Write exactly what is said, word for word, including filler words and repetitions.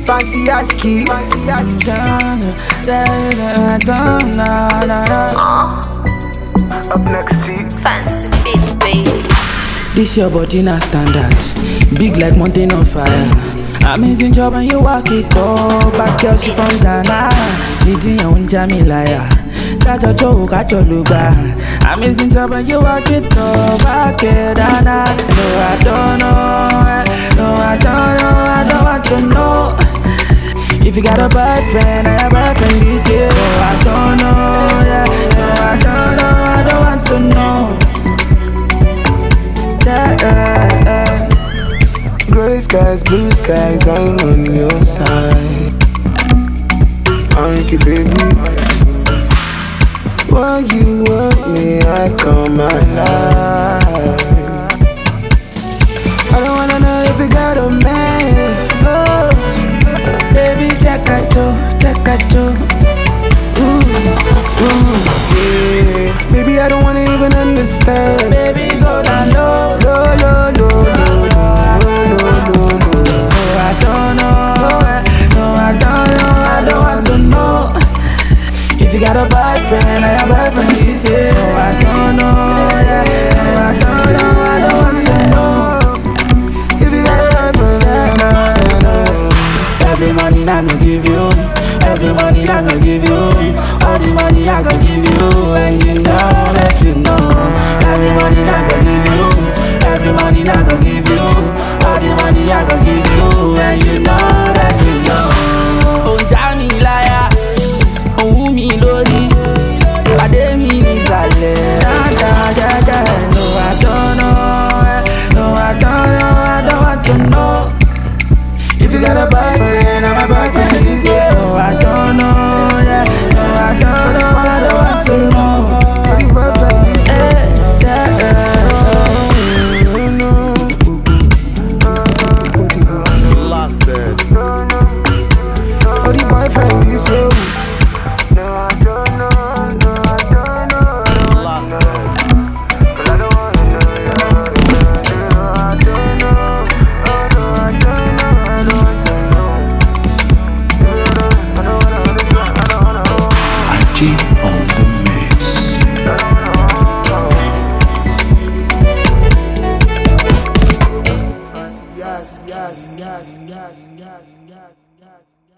fancy as key. Fancy as key. Up next, see. Fancy beat, baby. This your body na standard, big like mountain on fire. Amazing job and you walk it up. Bad girl she from Ghana, Didi and Jamilaya. Got your joke, got your look. Amazing job and you walk it up. Back it down. No, I don't know. No, I don't know. I don't want to know. If you got a boyfriend, I have a boyfriend this year. No, I don't know. Yeah. No, I don't know. I don't want to know. Yeah, yeah, yeah. Gray skies, blue skies, I'm on your side. Thank you, baby. When you want me, I come alive. I don't wanna know if you got a man. Oh, baby, check that too, check that too. Ooh, ooh, yeah. Baby, I don't wanna even understand. Baby, go down low, low, low, low, low, low. I don't know, no, I don't know, I don't want to know. If you got a boyfriend, I have a boyfriend this year. No, I don't know, yeah. No, I don't know, I don't want to know. If you got a boyfriend, I know. Every money I gon' give you, every money I gon' give you, all the money I gon' give you, and you know that you know. Every money I gon' give you, every money I gon' give you, all the money I gon' give you, and you know that you know. Oh, Jamilaya, oh, me lori, ade mi ni sale, da da da da. No, I don't know, no, I don't know, I don't want to know. If you got a boyfriend, I'm a boyfriend this year. No, I don't know, yeah. No, I don't know, I don't want to know. Any boyfriend this year? Yeah, yeah, Lost it. Any boyfriend this year? Lost it. G